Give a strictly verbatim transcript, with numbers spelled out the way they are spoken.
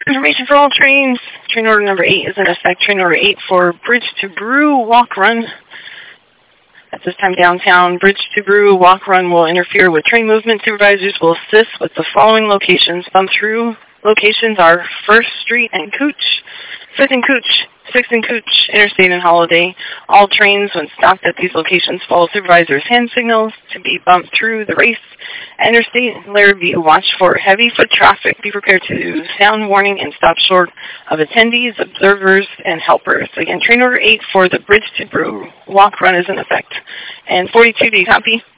Information for all trains. Train order number eight is in effect. Train order eight for Bridge to Brew Walk Run. At this time downtown, Bridge to Brew Walk Run will interfere with train movement. Supervisors will assist with the following locations. Bump through locations are First Street and Cooch, Fifth and Cooch, Sixth and Cooch, Interstate and Holiday. All trains, when stopped at these locations, follow supervisors' hand signals to be bumped through the race. Interstate, Larrabee, watch for heavy foot traffic. Be prepared to sound warning and stop short of attendees, observers, and helpers. Again, train order eight for the Bridge to Brew Walk Run is in effect. And forty-two, do you copy?